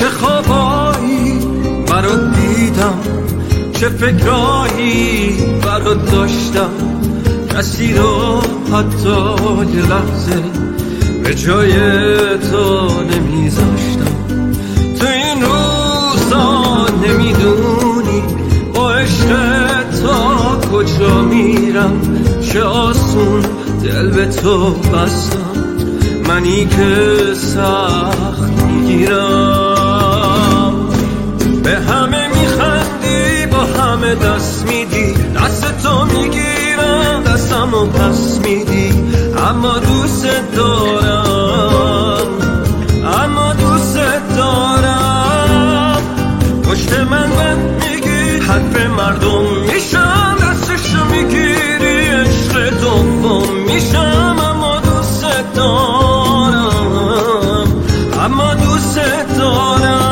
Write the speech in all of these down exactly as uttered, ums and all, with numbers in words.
چه خوابایی برات دیدم، چه فکرایی برات داشتم، کسی رو حتی یه لحظه به جای تو نمیذاشتم. تو این روزا نمیدونی با عشق تا کجا میرم، چه آسون دل به تو بستم، منی که سخت میگیرم. به همه میخندی با همه دست میدی، دست تو میگیرم دستمو پس میدی، اما دوست دارم، اما دوست دارم. پشت من بند میگی حرف مردم میشم، دستشو میگیری عشق دوم میشم، اما دوست دارم، اما دوست دارم.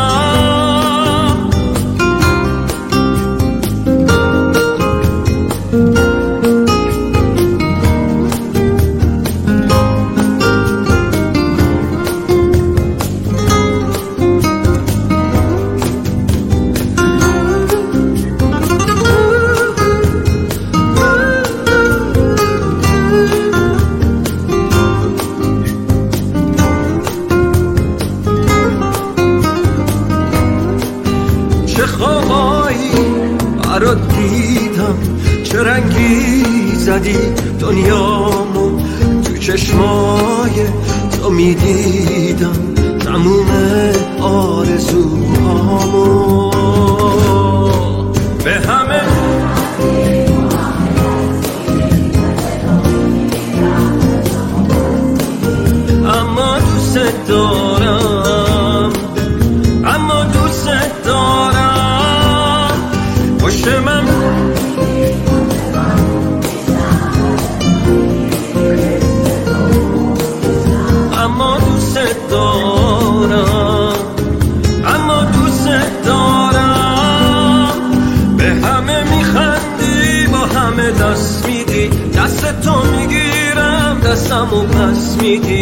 چه خوابایی برات دیدم، چه رنگی زدی دنیامو، تو چشمای تو میدیدم تموم آرزوهامو. به همه اما دوست دارم، اما دوست دارم. پشت من اما دوست دارم، اما دوست دارم. به همه میخندی با همه دست میدی، دست تو میگیرم دستمو پس میدی،